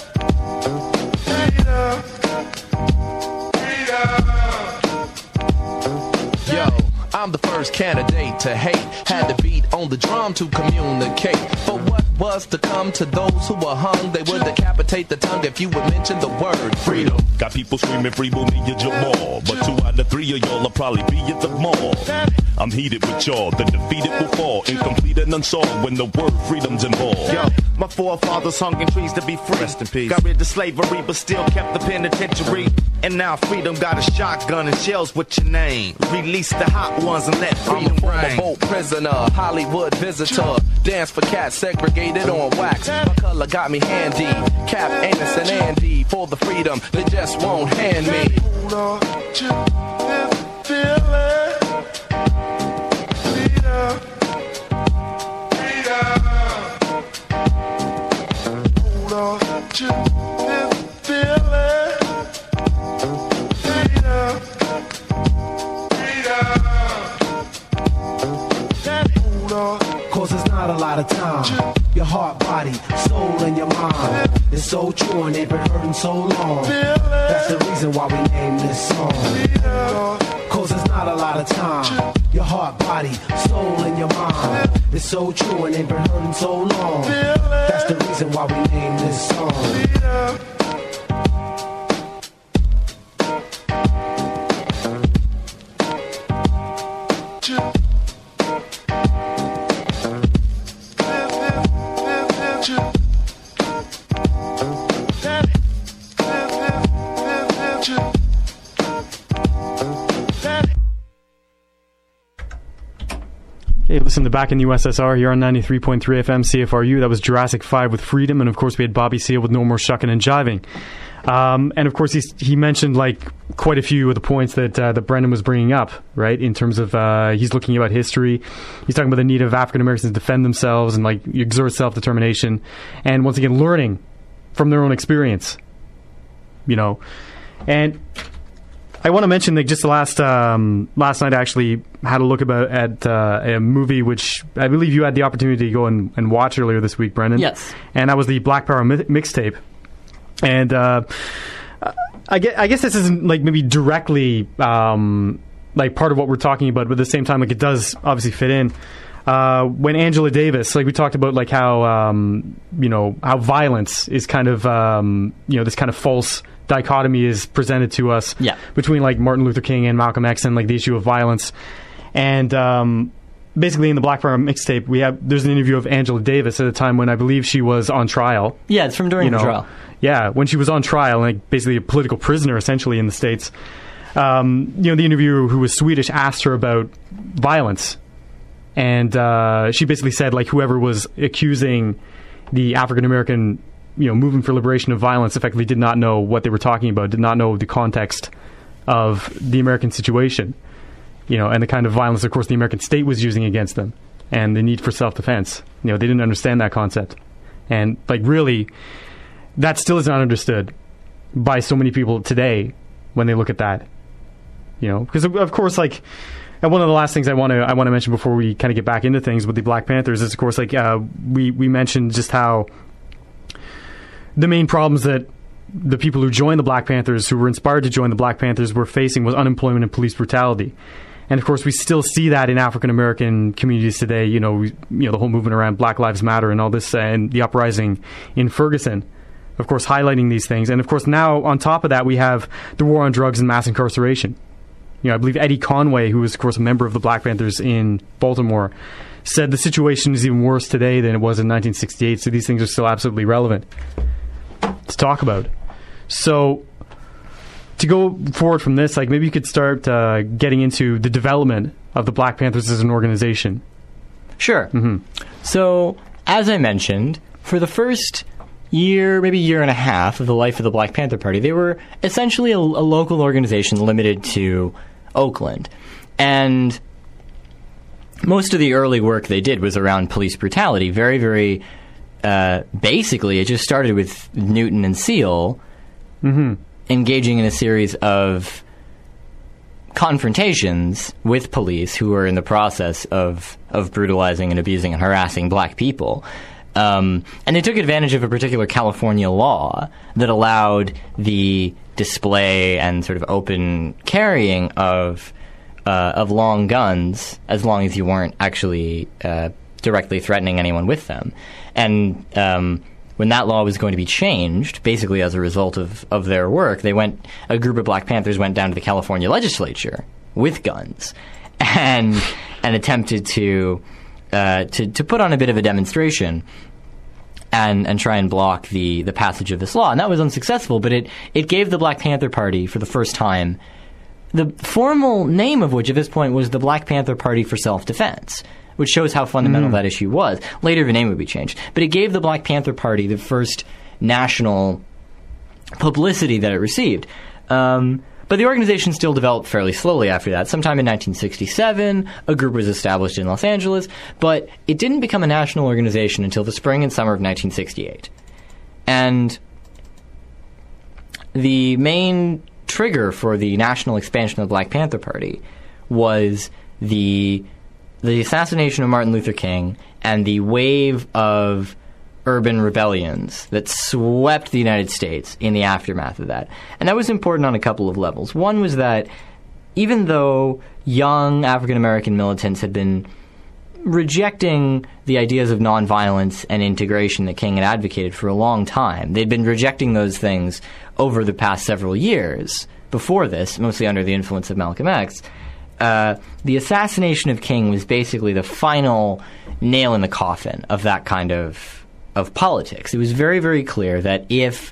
Freedom, freedom. Yo, I'm the first candidate to hate. Had to beat on the drum to communicate. But what was to come to those who were hung? They would decapitate the tongue if you would mention the word freedom. Got people screaming free Bonilla Jamal, but 2 out of 3 of y'all will probably be at the mall. I'm heated with y'all, the defeated will fall, incomplete and unsolved when the word freedom's involved. Yo, my forefathers hung in trees to be free. Rest in peace. Got rid of slavery, but still kept the penitentiary. And now freedom got a shotgun and shells with your name. Release the hot ones and let freedom I'm a reign. boat prisoner, Hollywood visitor. Dance for cats segregated on wax. My color got me handy. Cap, Anus, and Andy for the freedom they just won't hand me. Hold on to this feeling. Freedom, freedom. Hold on to this feeling. Cause it's not a lot of time. Your heart, body, soul, and your mind. It's so true and they've been hurting so long. That's the reason why we named this song. Cause it's not a lot of time. Your heart, body, soul, and your mind. It's so true and they've been hurting so long. That's the reason why we named this song. Hey, listen to Back in the USSR here on 93.3 FM CFRU. That was Jurassic 5 with Freedom, and of course we had Bobby Seale with No More Shuckin' and Jiving. And of course he mentioned like quite a few of the points that Brendan was bringing up, right? In terms of he's looking about history, he's talking about the need of African Americans to defend themselves and like exert self-determination, and once again learning from their own experience, you know. And I want to mention that just last night I actually had a look at a movie which I believe you had the opportunity to go and watch earlier this week, Brendan. Yes. And that was the Black Power mixtape. And I guess this isn't like maybe directly like part of what we're talking about, but at the same time, like it does obviously fit in. When Angela Davis, like we talked about, like how how violence is kind of this kind of false dichotomy is presented to us between like Martin Luther King and Malcolm X and like the issue of violence. And basically in the Black Power mixtape there's an interview of Angela Davis at a time when I believe she was on trial. Yeah, it's from during the trial. Yeah, when she was on trial, like basically a political prisoner essentially in the States. The interviewer, who was Swedish, asked her about violence. And she basically said like whoever was accusing the African American movement for liberation of violence effectively did not know what they were talking about, did not know the context of the American situation, and the kind of violence, of course, the American state was using against them, and the need for self-defense. They didn't understand that concept. And, like, really, that still is not understood by so many people today when they look at that. Because, of course, like, and one of the last things I want to mention before we kind of get back into things with the Black Panthers is, of course, like, we mentioned just how the main problems that the people who joined the Black Panthers, who were inspired to join the Black Panthers, were facing was unemployment and police brutality. And of course, we still see that in African American communities today. The whole movement around Black Lives Matter and all this, and the uprising in Ferguson, of course, highlighting these things. And of course, now on top of that, we have the war on drugs and mass incarceration. I believe Eddie Conway, who was of course a member of the Black Panthers in Baltimore, said the situation is even worse today than it was in 1968. So these things are still absolutely relevant to talk about. So to go forward from this, like maybe you could start getting into the development of the Black Panthers as an organization. Sure. Mm-hmm. So as I mentioned, for the first year, maybe year and a half of the life of the Black Panther Party, they were essentially a local organization limited to Oakland. And most of the early work they did was around police brutality. Very, very basically, it just started with Newton and Seale engaging in a series of confrontations with police who were in the process of brutalizing and abusing and harassing black people. And they took advantage of a particular California law that allowed the display and sort of open carrying of long guns as long as you weren't actually directly threatening anyone with them. And when that law was going to be changed, basically as a result of their work, a group of Black Panthers went down to the California legislature with guns and attempted to put on a bit of a demonstration and try and block the passage of this law. And that was unsuccessful, but it gave the Black Panther Party for the first time, the formal name of which at this point was the Black Panther Party for Self-Defense, which shows how fundamental that issue was. Later, the name would be changed. But it gave the Black Panther Party the first national publicity that it received. But the organization still developed fairly slowly after that. Sometime in 1967, a group was established in Los Angeles, but it didn't become a national organization until the spring and summer of 1968. And the main trigger for the national expansion of the Black Panther Party was the assassination of Martin Luther King and the wave of urban rebellions that swept the United States in the aftermath of that. And that was important on a couple of levels. One was that even though young African-American militants had been rejecting the ideas of nonviolence and integration that King had advocated for a long time, they'd been rejecting those things over the past several years before this, mostly under the influence of Malcolm X. The assassination of King was basically the final nail in the coffin of that kind of politics. It was very, very clear that if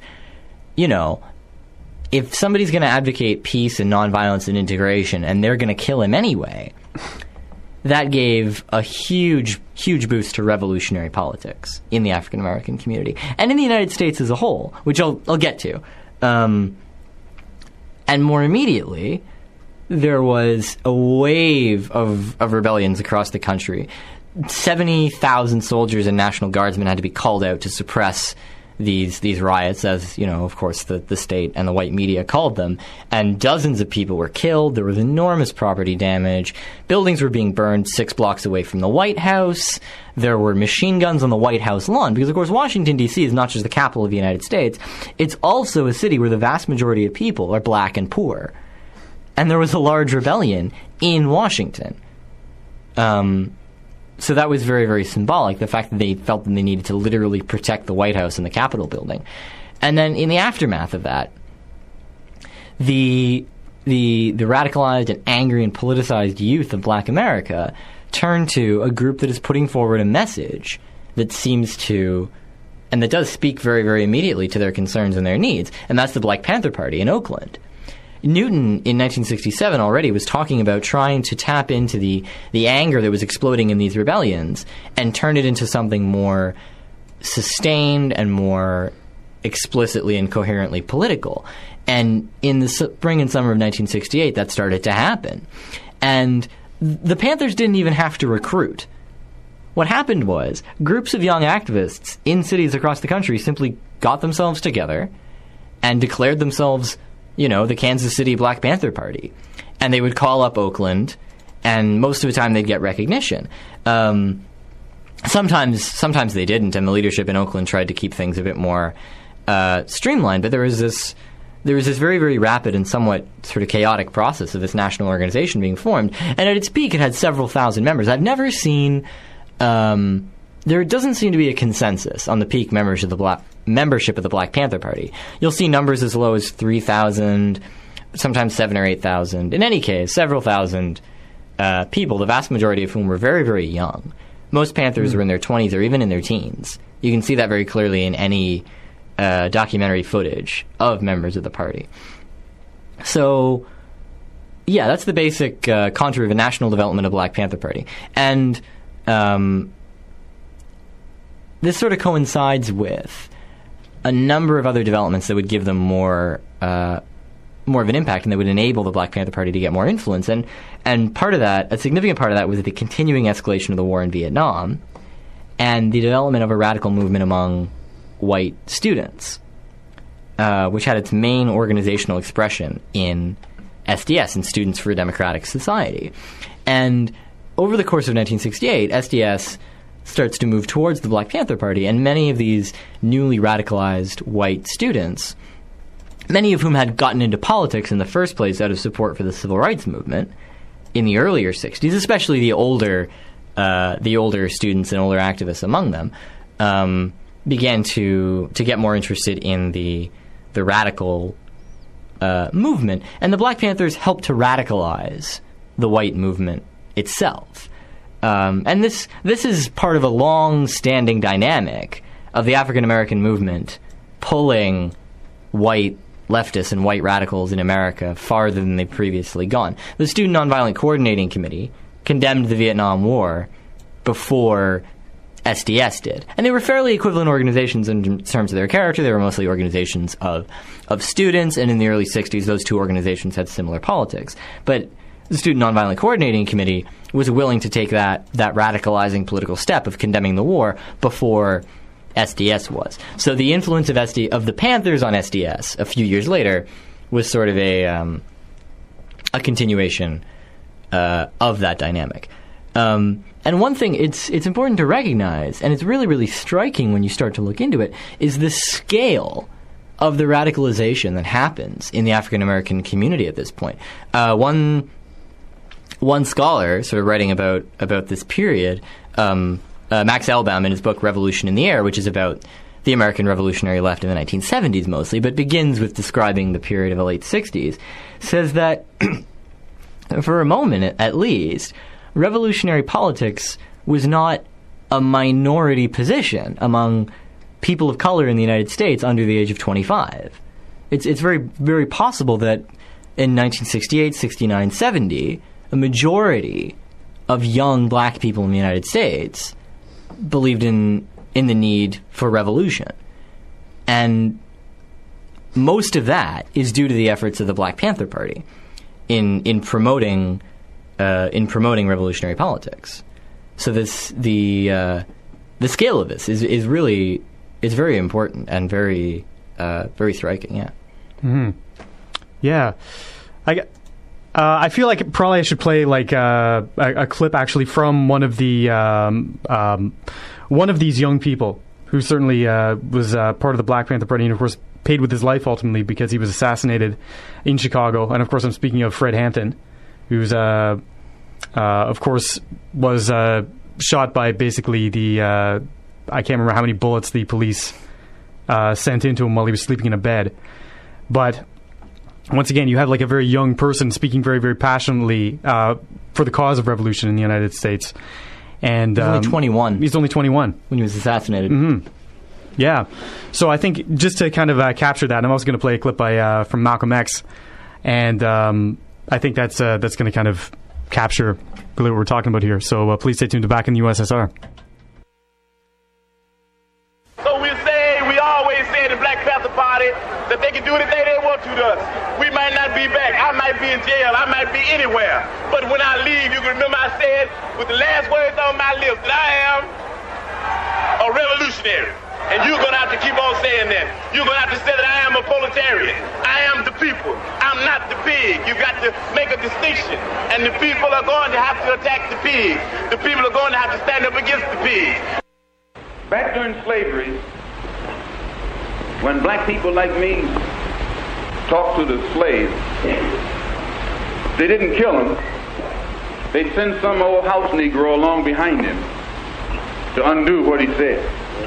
somebody's going to advocate peace and nonviolence and integration and they're going to kill him anyway, that gave a huge, huge boost to revolutionary politics in the African American community and in the United States as a whole, which I'll get to. And more immediately, there was a wave of rebellions across the country. 70,000 soldiers and National Guardsmen had to be called out to suppress these riots, as, of course, the state and the white media called them. And dozens of people were killed. There was enormous property damage. Buildings were being burned 6 blocks away from the White House. There were machine guns on the White House lawn. Because, of course, Washington, D.C. is not just the capital of the United States. It's also a city where the vast majority of people are black and poor. And there was a large rebellion in Washington. So that was very, very symbolic, the fact that they felt that they needed to literally protect the White House and the Capitol building. And then in the aftermath of that, the radicalized and angry and politicized youth of Black America turned to a group that is putting forward a message that seems to, and that does speak very, very immediately to their concerns and their needs, and that's the Black Panther Party in Oakland. Newton, in 1967 already, was talking about trying to tap into the anger that was exploding in these rebellions and turn it into something more sustained and more explicitly and coherently political. And in the spring and summer of 1968, that started to happen. And the Panthers didn't even have to recruit. What happened was groups of young activists in cities across the country simply got themselves together and declared themselves, the Kansas City Black Panther Party. And they would call up Oakland, and most of the time they'd get recognition. Sometimes they didn't, and the leadership in Oakland tried to keep things a bit more streamlined. But there was this very, very rapid and somewhat sort of chaotic process of this national organization being formed. And at its peak, it had several thousand members. I've never seen... there doesn't seem to be a consensus on the peak membership of the Black Panther Party. You'll see numbers as low as 3,000, sometimes 7,000 or 8,000. In any case, several thousand people, the vast majority of whom were very, very young. Most Panthers were in their 20s or even in their teens. You can see that very clearly in any documentary footage of members of the party. So, yeah, that's the basic contour of the national development of the Black Panther Party. And this sort of coincides with a number of other developments that would give them more of an impact, and that would enable the Black Panther Party to get more influence. And part of that, a significant part of that, was the continuing escalation of the war in Vietnam and the development of a radical movement among white students, which had its main organizational expression in SDS, in Students for a Democratic Society. And over the course of 1968, SDS starts to move towards the Black Panther Party, and many of these newly radicalized white students, many of whom had gotten into politics in the first place out of support for the civil rights movement in the earlier 60s, especially the older students and older activists among them, began to get more interested in the radical movement. And the Black Panthers helped to radicalize the white movement itself. And this is part of a long-standing dynamic of the African-American movement pulling white leftists and white radicals in America farther than they've previously gone. The Student Nonviolent Coordinating Committee condemned the Vietnam War before SDS did. And they were fairly equivalent organizations in terms of their character. They were mostly organizations of students, and in the early 60s, those two organizations had similar politics. But the Student Nonviolent Coordinating Committee was willing to take that radicalizing political step of condemning the war before SDS was. So the influence of the Panthers on SDS a few years later was sort of a continuation of that dynamic. And one thing it's important to recognize, and it's really, really striking when you start to look into it, is the scale of the radicalization that happens in the African American community at this point. One scholar, sort of writing about this period, Max Elbaum, in his book Revolution in the Air, which is about the American revolutionary left in the 1970s mostly, but begins with describing the period of the late 60s, says that for a moment at least, revolutionary politics was not a minority position among people of color in the United States under the age of 25. It's very, very possible that in 1968, 69, 70, a majority of young black people in the United States believed in the need for revolution. And most of that is due to the efforts of the Black Panther Party in promoting revolutionary politics. So the scale of this is really very important and very striking. Yeah. Mm-hmm. Yeah. I feel like probably I should play like a clip actually from one of the one of these young people who certainly was part of the Black Panther Party and of course paid with his life ultimately because he was assassinated in Chicago. And of course I'm speaking of Fred Hampton, who's of course was shot by basically the I can't remember how many bullets the police sent into him while he was sleeping in a bed. But once again, you have like a very young person speaking very, very passionately for the cause of revolution in the United States. And he's only 21. He's only 21 when he was assassinated. Mm-hmm. Yeah. So I think just to kind of capture that, I'm also going to play a clip by from Malcolm X, and I think that's going to kind of capture really what we're talking about here. So please stay tuned to Back in the USSR. So we always say the Black Panther Party that they can do anything they want to us. We might not be back. I might be in jail. I might be anywhere. But when I leave, you can remember I said with the last words on my lips that I am a revolutionary. And you're going to have to keep on saying that. You're going to have to say that I am a proletarian. I am the people. I'm not the pig. You've got to make a distinction. And the people are going to have to attack the pig. The people are going to have to stand up against the pig. Back during slavery, when black people like me talked to the slaves, they didn't kill him. They'd send some old house Negro along behind him to undo what he said.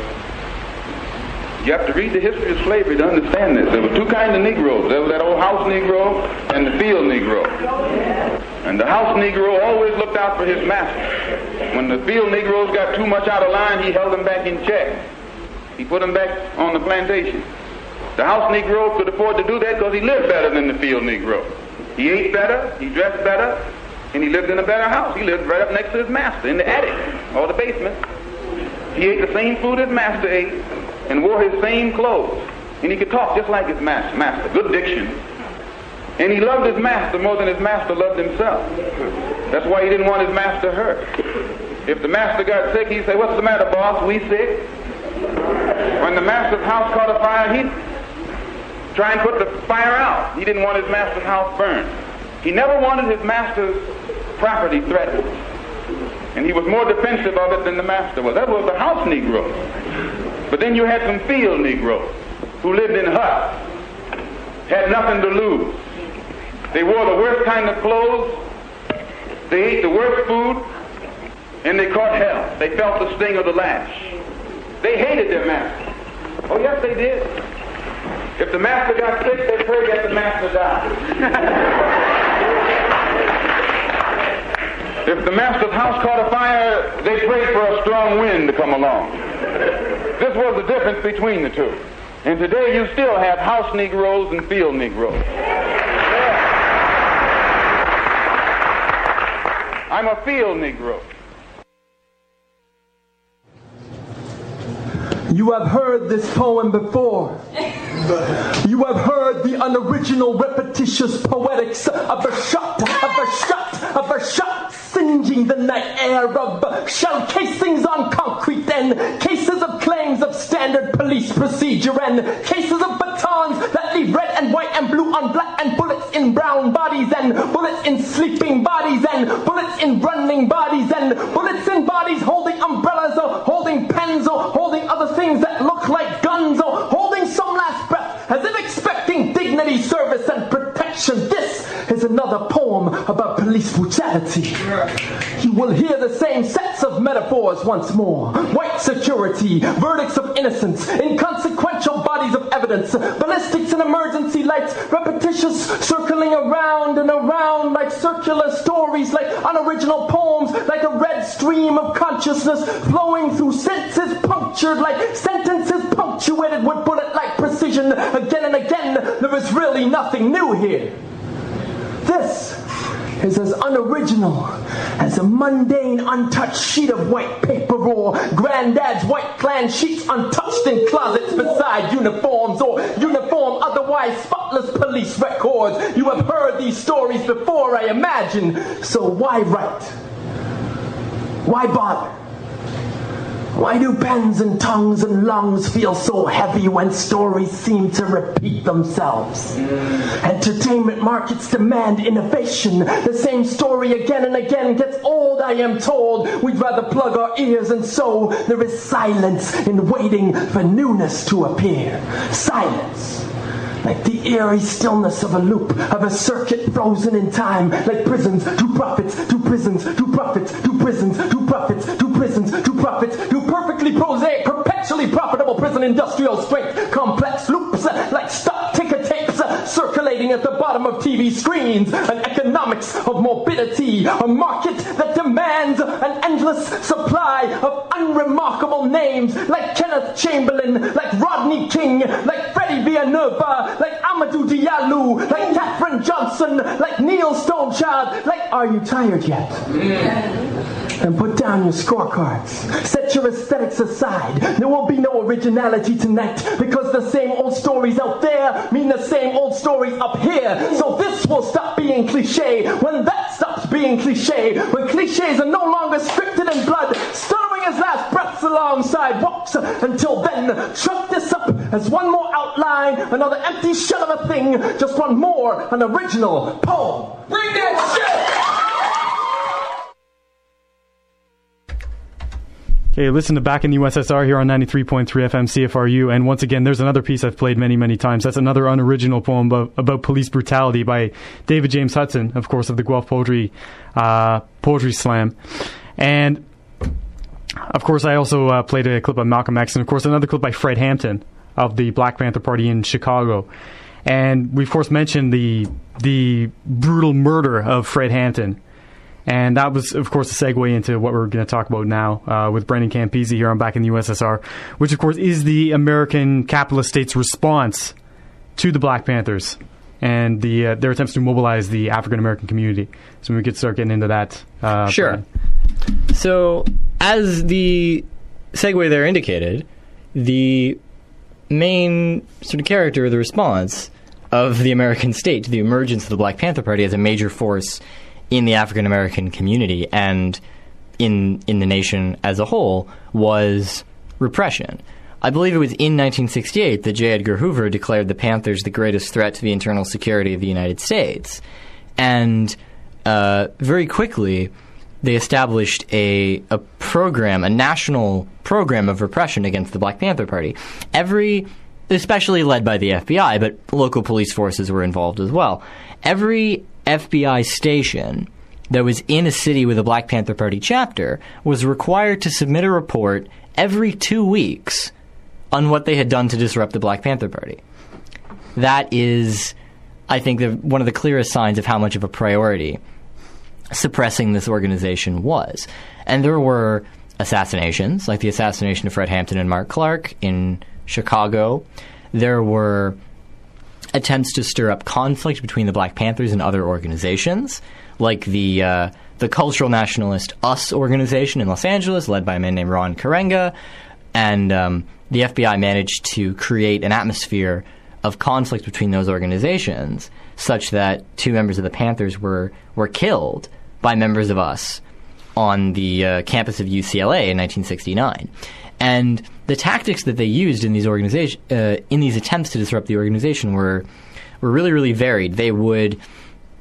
You have to read the history of slavery to understand this. There were two kinds of Negroes. There was that old house Negro and the field Negro. And the house Negro always looked out for his master. When the field Negroes got too much out of line, he held them back in check. He put them back on the plantation. The house Negro could afford to do that because he lived better than the field Negro. He ate better, he dressed better, and he lived in a better house. He lived right up next to his master in the attic or the basement. He ate the same food his master ate and wore his same clothes. And he could talk just like his master. Good diction. And he loved his master more than his master loved himself. That's why he didn't want his master hurt. If the master got sick, he'd say, "What's the matter, boss? We sick?" When the master's house caught a fire, he'd try and put the fire out. He didn't want his master's house burned. He never wanted his master's property threatened. And he was more defensive of it than the master was. That was the house Negro. But then you had some field Negroes who lived in huts, had nothing to lose. They wore the worst kind of clothes, they ate the worst food, and they caught hell. They felt the sting of the lash. They hated their master. Oh, yes, they did. If the master got sick, they prayed that the master died. If the master's house caught a fire, they prayed for a strong wind to come along. This was the difference between the two. And today you still have house Negroes and field Negroes. I'm a field Negro. You have heard this poem before. You have heard the unoriginal, repetitious poetics of a shot, singeing the night air, of shell casings on concrete, and cases of claims of standard police procedure, and cases of batons that leave red and white and blue on black down bodies, and bullets in sleeping bodies, and bullets in running bodies, and bullets in bodies holding umbrellas or holding pens or holding other things that look like guns or holding some last breath as if expecting dignity, service, and protection. This is another poem about police brutality. You will hear the same sets of metaphors once more. White security, verdicts of innocence, inconsequential bodies of evidence, ballistics and emergency lights, repetitious circling around and around like circular stories, like unoriginal poems, like a red stream of consciousness flowing through sentences punctured like sentences punctuated with bullet-like precision. Again and again, there is really nothing new here. This is as unoriginal as a mundane, untouched sheet of white paper or granddad's white clan sheets untouched in closets beside uniforms or uniform, otherwise spotless police records. You have heard these stories before, I imagine, so why write? Why bother? Why do pens and tongues and lungs feel so heavy when stories seem to repeat themselves? Entertainment markets demand innovation. The same story again and again gets old, I am told. We'd rather plug our ears, and so there is silence in waiting for newness to appear. Silence. Like the eerie stillness of a loop, of a circuit frozen in time, like prisons, to profits, to prisons, to profits, to prisons, to profits, to prisons, to profits, to perfectly prosaic, perpetually profitable prison industrial strength, complex loops, like stock ticker tapes, circulating at the bottom of TV screens, an economics of morbidity, a market that demands an endless supply of unremarkable names, like Kenneth Chamberlain, like Rodney King, like Freddie Villanueva, like Amadou Diallo, like Katherine Johnson, like Neil Stonechild, like Are You Tired Yet? And put down your scorecards. Set your aesthetics aside. There will be no originality tonight because the same old stories out there mean the same old stories up here. So this will stop being cliche when that stops being cliche. When cliches are no longer scripted in blood, stuttering his last breaths along sidewalks. Until then, chunk this up as one more outline, another empty shell of a thing, just one more, an original poem. Bring that shit! Okay, listen to Back in the USSR here on 93.3 FM CFRU, and once again, there's another piece I've played many, many times. That's another unoriginal poem about police brutality by David James Hudson, of course, of the Guelph Poetry Slam. And, of course, I also played a clip by Malcolm X, and, of course, another clip by Fred Hampton of the Black Panther Party in Chicago. And we, of course, mentioned the brutal murder of Fred Hampton. And that was, of course, a segue into what we're going to talk about now with Brendan Campisi here on Back in the USSR, which, of course, is the American capitalist state's response to the Black Panthers and their attempts to mobilize the African-American community. So we could start getting into that. Sure. Brendan. So, as the segue there indicated, the main sort of character of the response of the American state to the emergence of the Black Panther Party as a major force in the African-American community and in the nation as a whole was repression. I believe it was in 1968 that J. Edgar Hoover declared the Panthers the greatest threat to the internal security of the United States. And very quickly, they established a program, a national program of repression against the Black Panther Party. Especially led by the FBI, but local police forces were involved as well. Every FBI station that was in a city with a Black Panther Party chapter was required to submit a report every 2 weeks on what they had done to disrupt the Black Panther Party. That is, I think, one of the clearest signs of how much of a priority suppressing this organization was. And there were assassinations, like the assassination of Fred Hampton and Mark Clark in Chicago. There were attempts to stir up conflict between the Black Panthers and other organizations, like the cultural nationalist US organization in Los Angeles, led by a man named Ron Karenga. And the FBI managed to create an atmosphere of conflict between those organizations such that 2 members of the Panthers were killed by members of US on the campus of UCLA in 1969. And the tactics that they used in these in these attempts to disrupt the organization were really, really varied. They would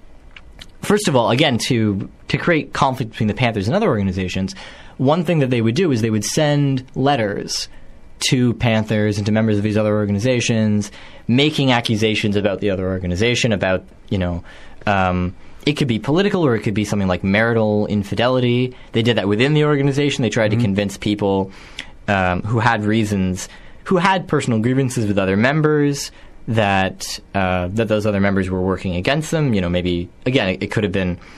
first of all, again, to create conflict between the Panthers and other organizations, one thing that they would do is they would send letters to Panthers and to members of these other organizations making accusations about the other organization, about, it could be political or it could be something like marital infidelity. They did that within the organization. They tried to convince people who had personal grievances with other members that those other members were working against them. Maybe, again, it could have been